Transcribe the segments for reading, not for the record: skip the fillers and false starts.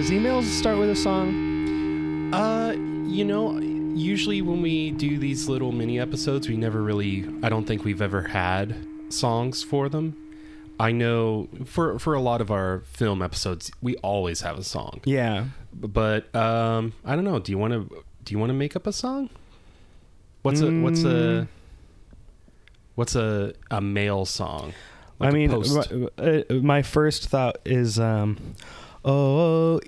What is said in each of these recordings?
Does emails start with a song? Usually when we do these little mini episodes, I don't think we've ever had songs for them. I know for a lot of our film episodes, we always have a song. Yeah. But I don't know. Do you want to make up a song? What's a male song? Like my first thought is, oh,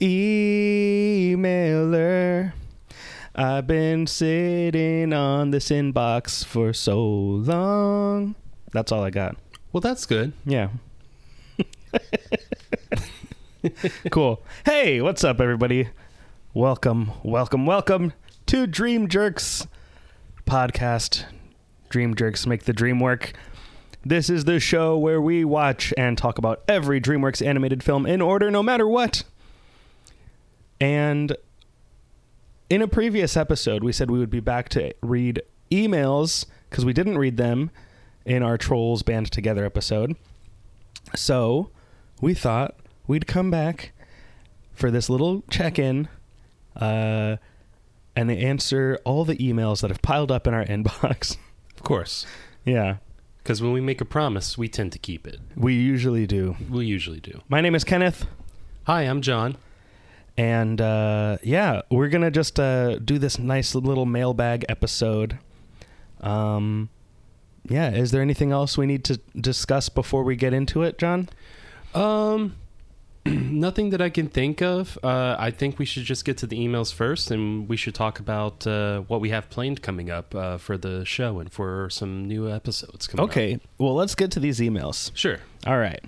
emailer, I've been sitting on this inbox for so long. That's all I got. Well, that's good. Yeah. Cool. Hey, what's up, everybody? Welcome to Dream Jerks podcast. Dream Jerks make the dream work. This is the show where we watch and talk about every DreamWorks animated film in order, no matter what. And in a previous episode, we said we would be back to read emails because we didn't read them in our Trolls Band Together episode. So we thought we'd come back for this little check-in and answer all the emails that have piled up in our inbox. Of course. Yeah. Because when we make a promise, we tend to keep it. We usually do. My name is Kenneth. Hi, I'm John. And we're going to just do this nice little mailbag episode. Is there anything else we need to discuss before we get into it, John? Nothing that I can think of. I think we should just get to the emails first, and we should talk about what we have planned coming up for the show and for some new episodes coming up. Okay, well, let's get to these emails. Sure. All right.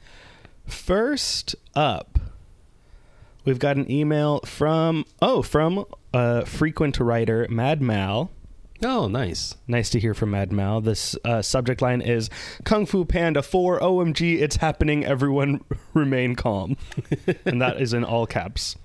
First up, we've got an email from frequent writer Mad Mal. Oh, nice. Nice to hear from Mad Mal. This subject line is Kung Fu Panda 4, OMG, it's happening, everyone remain calm. And that is in all caps.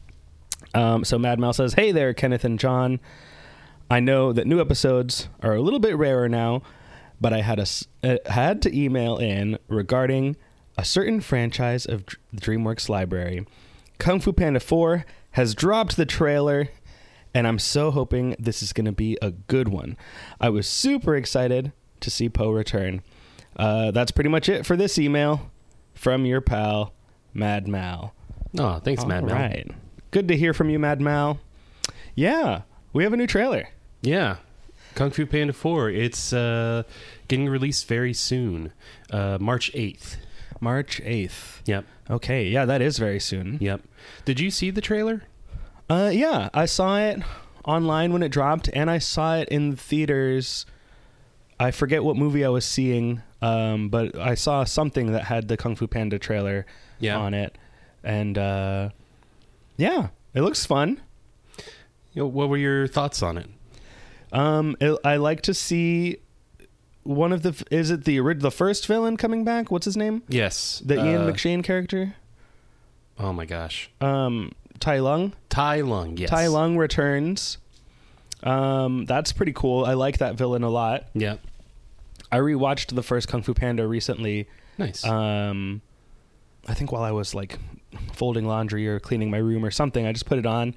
So Mad Mal says, hey there, Kenneth and John. I know that new episodes are a little bit rarer now, but I had to email in regarding a certain franchise of the DreamWorks library. Kung Fu Panda 4 has dropped the trailer, and I'm so hoping this is going to be a good one. I was super excited to see Po return. That's pretty much it for this email from your pal, Mad Mal. Oh, thanks, Mad Mal. All right. Good to hear from you, Mad Mal. Yeah, we have a new trailer. Yeah. Kung Fu Panda 4. It's getting released very soon. March 8th. March 8th. Yep. Okay, yeah, that is very soon. Yep. Did you see the trailer? Yeah, I saw it online when it dropped, and I saw it in theaters. I forget what movie I was seeing, but I saw something that had the Kung Fu Panda trailer on it. And, it looks fun. What were your thoughts on it? I like to see one of the... Is it the first villain coming back? What's his name? Yes. The Ian McShane character? Oh, my gosh. Tai Lung? Tai Lung, yes. Tai Lung returns. That's pretty cool. I like that villain a lot. Yeah. I rewatched the first Kung Fu Panda recently. Nice. I think while I was like folding laundry or cleaning my room or something, I just put it on.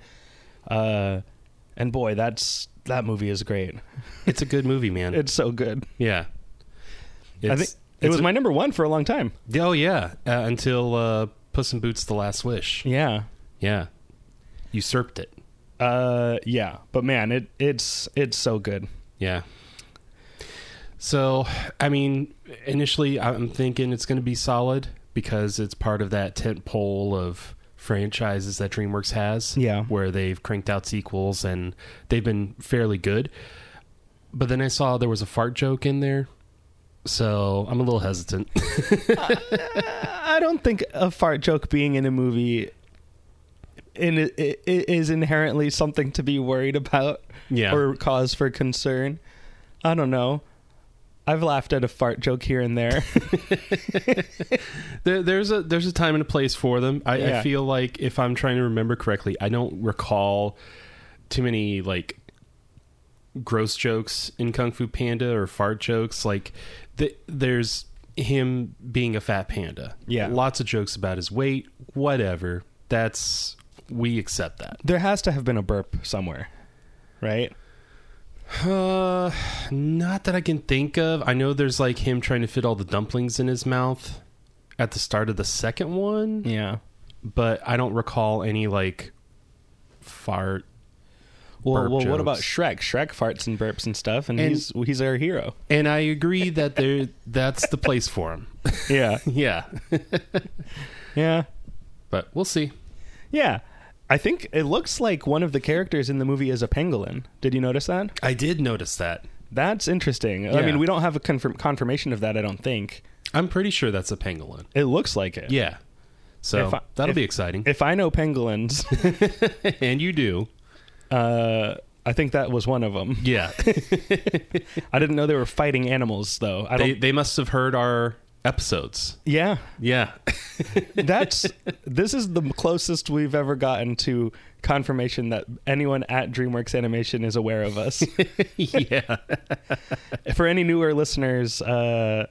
And boy, that movie is great. It's a good movie, man. It's so good. Yeah. I think it was my number one for a long time. Oh, yeah. Until Puss in Boots: The Last Wish. Yeah. Yeah. Usurped it. Yeah. But man, it's so good. Yeah. So, I mean, initially I'm thinking it's going to be solid because it's part of that tent pole of franchises that DreamWorks has. Yeah. Where they've cranked out sequels and they've been fairly good. But then I saw there was a fart joke in there. So I'm a little hesitant. I don't think a fart joke being in a movie is inherently something to be worried about or cause for concern. I don't know. I've laughed at a fart joke here and there. There's a time and a place for them. I feel like if I'm trying to remember correctly, I don't recall too many like gross jokes in Kung Fu Panda or fart jokes. Like there's him being a fat panda. Yeah. Lots of jokes about his weight, whatever. That's we accept that. There has to have been a burp somewhere, right? Not that I can think of. I know there's like him trying to fit all the dumplings in his mouth at the start of the second one. Yeah. But I don't recall any like fart. Well, burp what about jokes. Shrek? Shrek farts and burps and stuff, and he's our hero. And I agree that that's the place for him. Yeah. Yeah. Yeah. But we'll see. Yeah. I think it looks like one of the characters in the movie is a pangolin. Did you notice that? I did notice that. That's interesting. Yeah. I mean, we don't have a confirmation of that, I don't think. I'm pretty sure that's a pangolin. It looks like it. Yeah. So that'll be exciting. If I know pangolins, and you do. I think that was one of them. Yeah. I didn't know they were fighting animals, though. They must have heard our episodes. Yeah. Yeah. This is the closest we've ever gotten to confirmation that anyone at DreamWorks Animation is aware of us. Yeah. For any newer listeners, me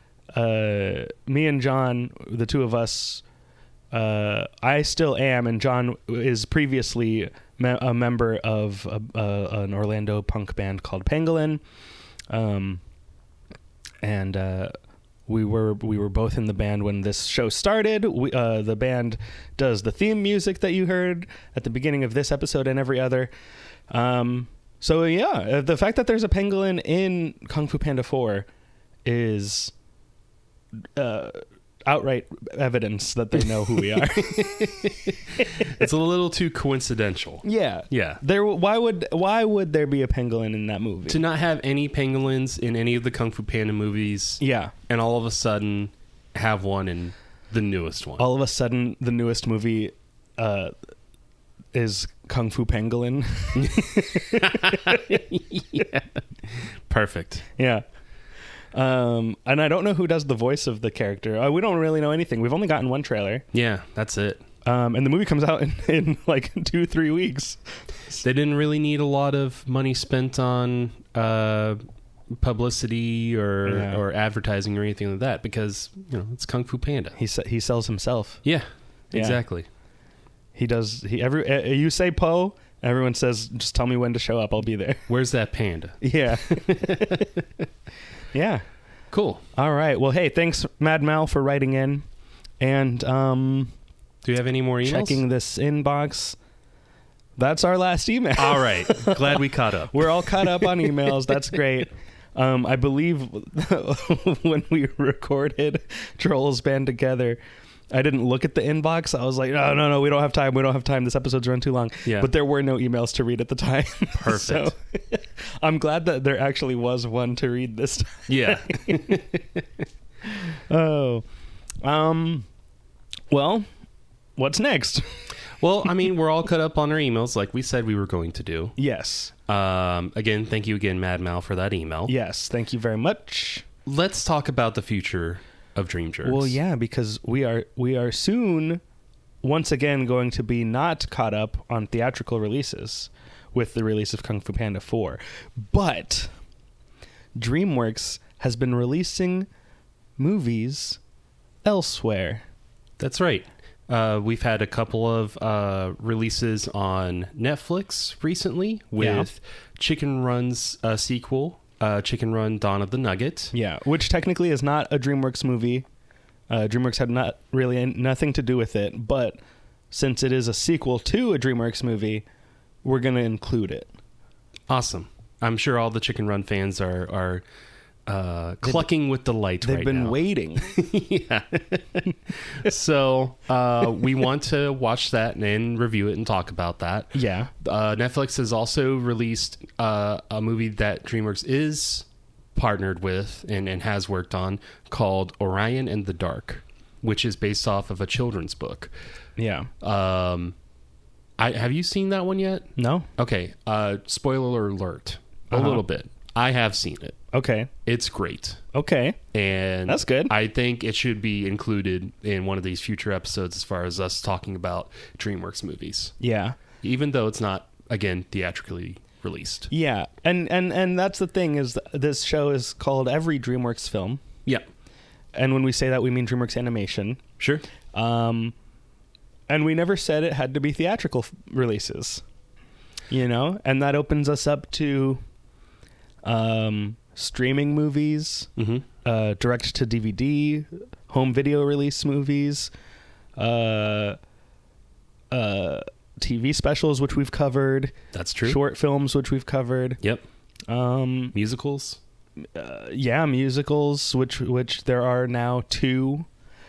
and John, the two of us, I still am, and John is previously a member of an Orlando punk band called Pangolin, and we were both in the band when this show started. The band does the theme music that you heard at the beginning of this episode and every other. So yeah, the fact that there's a pangolin in Kung Fu Panda 4 is outright evidence that they know who we are. It's a little too coincidental. Yeah. Yeah. Why would there be a pangolin in that movie? To not have any pangolins in any of the Kung Fu Panda movies. Yeah. And all of a sudden have one in the newest one. All of a sudden the newest movie is Kung Fu Pangolin. Yeah. Perfect. Yeah. And I don't know who does the voice of the character. We don't really know anything. We've only gotten one trailer. Yeah, that's it. And the movie comes out in like 2-3 weeks. They didn't really need a lot of money spent on publicity or advertising or anything like that because, it's Kung Fu Panda. He sells himself. Yeah, exactly. He does. You say Po, everyone says, just tell me when to show up. I'll be there. Where's that panda? Yeah. Yeah. Cool. All right. Well, hey, thanks, Mad Mal, for writing in. And do you have any more emails? Checking this inbox. That's our last email. All right. Glad we caught up. We're all caught up on emails. That's great. I believe when we recorded Trolls Band Together, I didn't look at the inbox. I was like, no, we don't have time. We don't have time. This episode's run too long. Yeah. But there were no emails to read at the time. Perfect. So I'm glad that there actually was one to read this time. Yeah. Oh. Well, what's next? Well, I mean, we're all caught up on our emails like we said we were going to do. Yes. Again, thank you again, Mad Mal, for that email. Yes. Thank you very much. Let's talk about the future of Dream Jerks. Well, yeah, because we are soon once again going to be not caught up on theatrical releases with the release of Kung Fu Panda 4. But DreamWorks has been releasing movies elsewhere. That's right. We've had a couple of releases on Netflix recently with Chicken Run's sequel, Chicken Run Dawn of the Nugget. Yeah, which technically is not a DreamWorks movie. DreamWorks had nothing to do with it, but since it is a sequel to a DreamWorks movie, we're going to include it. Awesome. I'm sure all the Chicken Run fans are clucking with delight right now. They've been waiting. Yeah. So we want to watch that and review it and talk about that. Yeah. Netflix has also released a movie that DreamWorks is partnered with and has worked on called Orion and the Dark, which is based off of a children's book. Yeah. Have you seen that one yet? No. Okay. Spoiler alert. A little bit. I have seen it. Okay. It's great. Okay. And that's good. I think it should be included in one of these future episodes as far as us talking about DreamWorks movies. Yeah. Even though it's not, again, theatrically released. Yeah. And that's the thing is this show is called Every DreamWorks Film. Yeah. And when we say that, we mean DreamWorks Animation. Sure. And we never said it had to be theatrical releases, you know, and that opens us up to streaming movies, direct to DVD, home video release movies, TV specials, which we've covered. That's true. Short films, which we've covered. Yep. Musicals. Musicals, which there are now 2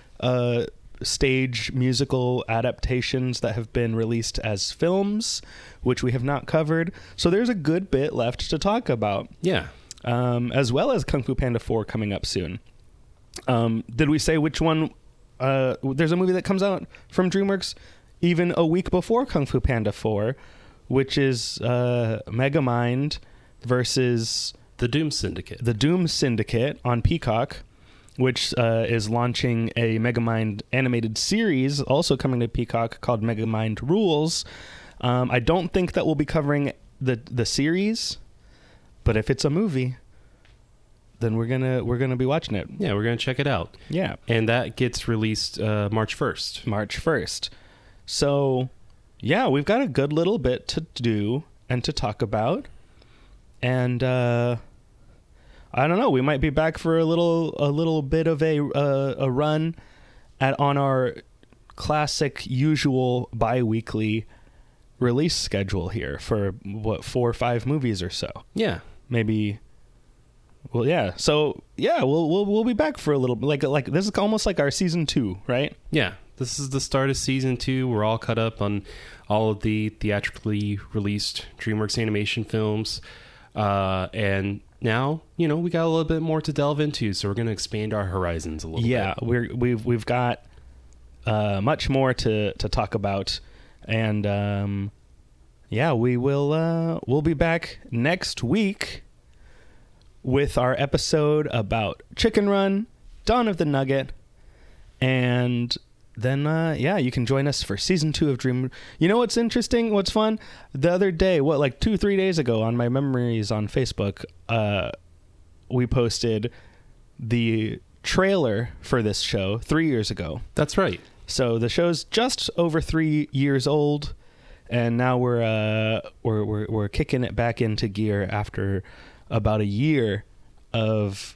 stage musical adaptations that have been released as films, which we have not covered. So there's a good bit left to talk about. Yeah. As well as Kung Fu Panda 4 coming up soon. Did we say which one? There's a movie that comes out from DreamWorks even a week before Kung Fu Panda 4, which is Megamind versus The Doom Syndicate. The Doom Syndicate on Peacock, which is launching a Megamind animated series, also coming to Peacock, called Megamind Rules. I don't think that we'll be covering the series, but if it's a movie, then we're gonna be watching it. Yeah, we're gonna check it out. Yeah, and that gets released March 1st. March 1st. So, yeah, we've got a good little bit to do and to talk about, and I don't know. We might be back for a little bit of a run on our classic, usual bi-weekly release schedule here for 4 or 5 movies or so. Yeah, maybe. Well, yeah. So yeah, we'll be back for a little. Like this is almost like our season 2, right? Yeah, this is the start of season 2. We're all caught up on all of the theatrically released DreamWorks animation films, and now, you know, we got a little bit more to delve into, so we're going to expand our horizons a little bit. Yeah, we've got much more to talk about, and yeah, we'll be back next week with our episode about Chicken Run, Dawn of the Nugget, and then yeah, you can join us for season 2 of Dream. You know what's interesting? What's fun? The other day, like 2-3 days ago, on my memories on Facebook, we posted the trailer for this show 3 years ago. That's right. So the show's just over 3 years old, and now we're kicking it back into gear after about a year of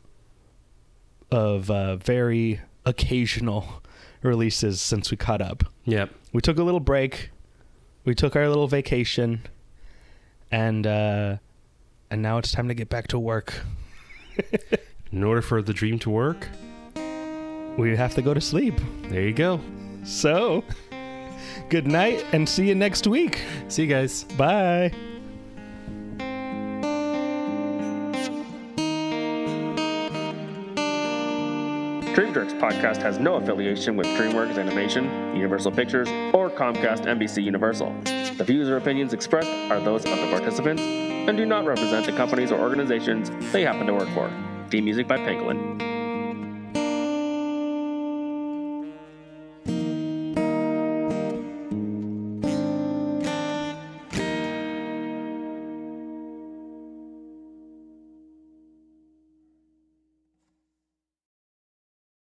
very occasional releases since we caught up. Yep. We took a little break. We took our little vacation, and now it's time to get back to work. In order for the dream to work, we have to go to sleep. There you go. So, good night and see you next week. See you guys. Bye. DreamJerks podcast has no affiliation with DreamWorks Animation, Universal Pictures, or Comcast NBC Universal. The views or opinions expressed are those of the participants and do not represent the companies or organizations they happen to work for. Theme music by Pangolin.